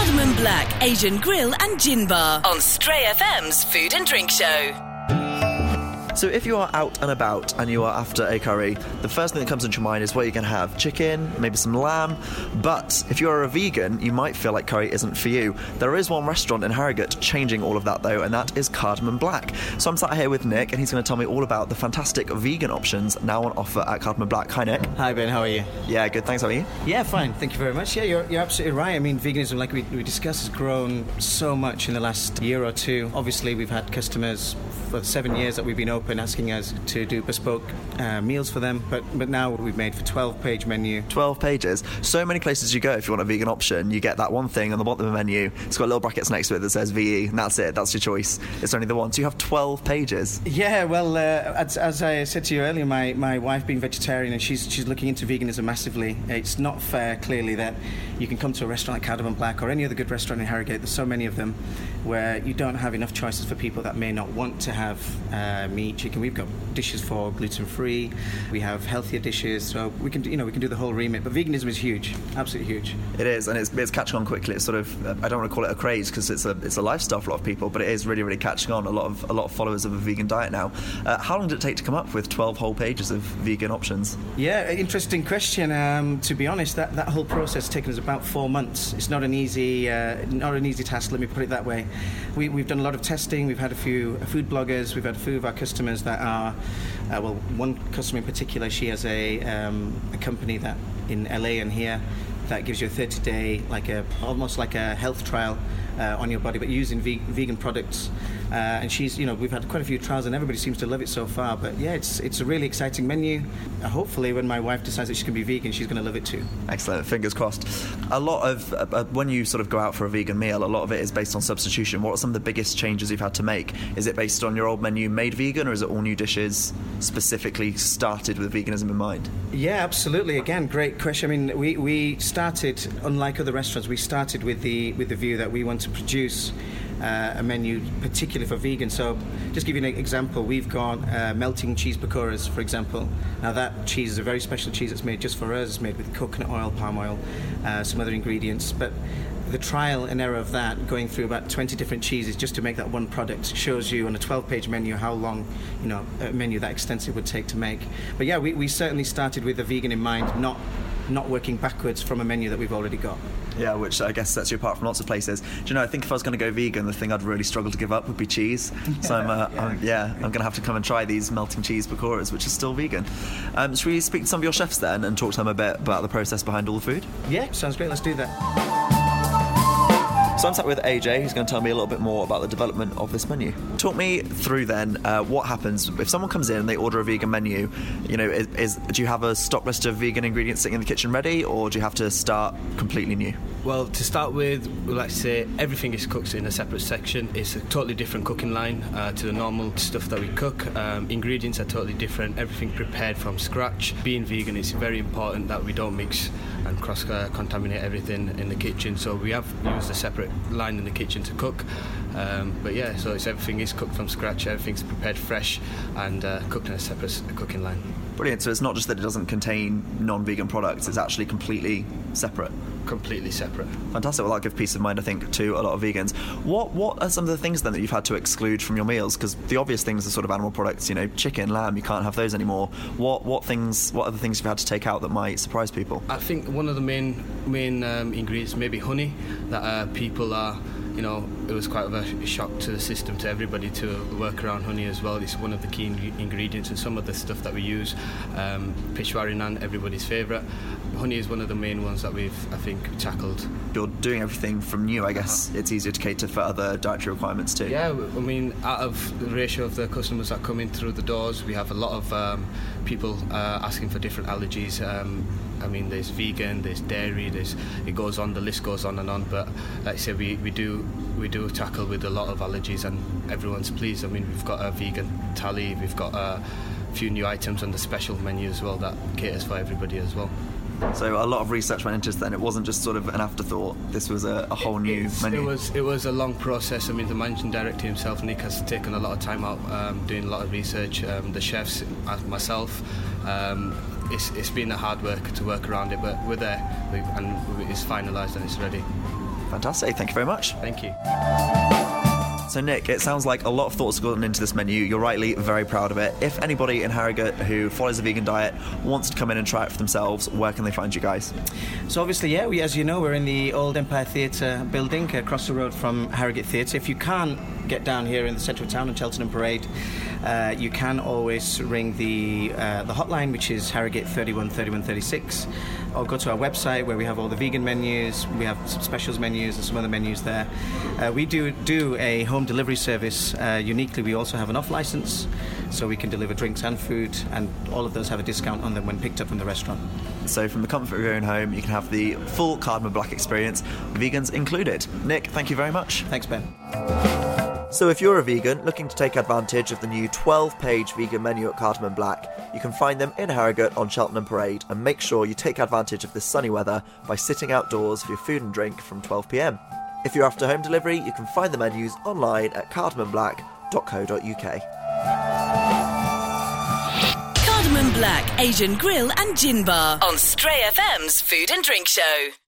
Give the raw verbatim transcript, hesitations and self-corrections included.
Cardamom Black, Asian Grill and Gin Bar on Stray F M's Food and Drink Show. So if you are out and about and you are after a curry, the first thing that comes into your mind is what you can have. Chicken, maybe some lamb. But if you are a vegan, you might feel like curry isn't for you. There is one restaurant in Harrogate changing all of that, though, and that is Cardamom Black. So I'm sat here with Nick, and he's going to tell me all about the fantastic vegan options now on offer at Cardamom Black. Hi, Nick. Hi, Ben. How are you? Yeah, good. Thanks. How are you? Yeah, fine. Thank you very much. Yeah, you're, you're absolutely right. I mean, veganism, like we, we discussed, has grown so much in the last year or two. Obviously, we've had customers for seven years that we've been open asking us to do bespoke uh, meals for them, but but now we've made for twelve page menu. twelve pages. So many places you go if you want a vegan option, you get that one thing on the bottom of the menu. It's got little brackets next to it that says V E, and that's it. That's your choice. It's only the one. So you have twelve pages. Yeah, well, uh, as, as I said to you earlier, my, my wife being vegetarian, and she's she's looking into veganism massively. It's not fair, clearly, that you can come to a restaurant like Cardamom Black or any other good restaurant in Harrogate. There's so many of them where you don't have enough choices for people that may not want to have uh, meat, chicken. We've got dishes for gluten-free. We have healthier dishes, so we can, you know, we can do the whole remit. But veganism is huge, absolutely huge. It is, and it's, it's catching on quickly. It's sort of, uh, I don't want to call it a craze because it's a it's a lifestyle for a lot of people, but it is really, really catching on. A lot of a lot of followers of a vegan diet now. Uh, how long did it take to come up with twelve whole pages of vegan options? Yeah, interesting question. Um, to be honest, that, that whole process has taken us about four months. It's not an easy uh, not an easy task. Let me put it that way. We, we've done a lot of testing. We've had a few food bloggers. We've had a few of our customers that are, uh, well, one customer in particular, she has a, um, a company that in L A and here that gives you a thirty day, like a almost like a health trial uh, on your body, but using ve- vegan products. Uh, and she's, you know, we've had quite a few trials, and everybody seems to love it so far. But yeah, it's it's a really exciting menu. Uh, hopefully, when my wife decides that she's going to be vegan, she's going to love it too. Excellent. Fingers crossed. A lot of uh, uh, when you sort of go out for a vegan meal, a lot of it is based on substitution. What are some of the biggest changes you've had to make? Is it based on your old menu made vegan, or is it all new dishes specifically started with veganism in mind? Yeah, absolutely. Again, great question. I mean, we, we started, unlike other restaurants, we started with the with the view that we want to produce uh, a menu particularly for vegan. So, just give you an example, we've got uh, melting cheese pakoras, for example. Now, that cheese is a very special cheese that's made just for us. It's made with coconut oil, palm oil, uh, some other ingredients, but the trial and error of that, going through about twenty different cheeses just to make that one product, shows you on a twelve page menu how long, you know, a menu that extensive would take to make. But yeah, we, we certainly started with the vegan in mind, not not working backwards from a menu that we've already got. Yeah, which I guess sets you apart from lots of places. Do you know, I think if I was going to go vegan, the thing I'd really struggle to give up would be cheese. So I'm, uh, yeah. I'm, yeah, I'm going to have to come and try these melting cheese pakoras, which is still vegan. Um, should we speak to some of your chefs then and talk to them a bit about the process behind all the food? Yeah, sounds great. Let's do that. So I'm sat with A J, who's going to tell me a little bit more about the development of this menu. Talk me through then uh, what happens if someone comes in and they order a vegan menu. You know, is, is do you have a stock list of vegan ingredients sitting in the kitchen ready, or do you have to start completely new? Well, to start with, we like to say everything is cooked in a separate section. It's a totally different cooking line uh, to the normal stuff that we cook. Um, ingredients are totally different. Everything prepared from scratch. Being vegan, it's very important that we don't mix and cross-contaminate everything in the kitchen. So we have used a separate line in the kitchen to cook. Um, but yeah, so it's everything is cooked from scratch. Everything's prepared fresh and uh, cooked in a separate cooking line. Brilliant. So it's not just that it doesn't contain non-vegan products, it's actually completely separate. Completely separate. Fantastic. Well, that'll give peace of mind, I think, to a lot of vegans. What What are some of the things then that you've had to exclude from your meals? Because the obvious things are sort of animal products, you know, chicken, lamb, you can't have those anymore. What what things? What other things you've had to take out that might surprise people? I think one of the main main um, ingredients, maybe honey, that uh, people are. You know, it was quite of a shock to the system, to everybody, to work around honey as well. It's one of the key in- ingredients, and some of the stuff that we use, um, Peshwari naan, everybody's favourite. Honey is one of the main ones that we've, I think, tackled. You're doing everything from new, I guess. Uh-huh. It's easier to cater for other dietary requirements too. Yeah, I mean, out of the ratio of the customers that come in through the doors, we have a lot of um, people uh, asking for different allergies. Um, I mean, there's vegan, there's dairy, there's it goes on, the list goes on and on. But like I say, we, we do we do tackle with a lot of allergies, and everyone's pleased. I mean, we've got a vegan thali, we've got a few new items on the special menu as well that caters for everybody as well. So a lot of research went into this then. It wasn't just sort of an afterthought. This was a, a whole new it's, menu. It was it was a long process. I mean, the managing director himself, Nick, has taken a lot of time out um, doing a lot of research. Um, the chefs, myself, um, it's it's been a hard work to work around it, but we're there we, and it's finalised and it's ready. Fantastic. Thank you very much. Thank you. So, Nick, it sounds like a lot of thoughts have gone into this menu. You're rightly very proud of it. If anybody in Harrogate who follows a vegan diet wants to come in and try it for themselves, where can they find you guys? So obviously, yeah, we, as you know, we're in the old Empire Theatre building across the road from Harrogate Theatre. If you can't get down here in the centre of town on Cheltenham Parade, uh, you can always ring the uh, the hotline, which is Harrogate thirty-one thirty-one thirty-six, or go to our website where we have all the vegan menus. We have some specials menus and some other menus there. Uh, we do do a home delivery service. Uh, uniquely, we also have an off licence, so we can deliver drinks and food, and all of those have a discount on them when picked up from the restaurant. So from the comfort of your own home, you can have the full Cardamom Black experience, vegans included. Nick, thank you very much. Thanks, Ben. So if you're a vegan looking to take advantage of the new twelve-page vegan menu at Cardamom Black, you can find them in Harrogate on Cheltenham Parade, and make sure you take advantage of this sunny weather by sitting outdoors for your food and drink from twelve p m. If you're after home delivery, you can find the menus online at cardamom black dot co dot u k. Cardamom Black, Asian Grill and Gin Bar on Stray F M's Food and Drink Show.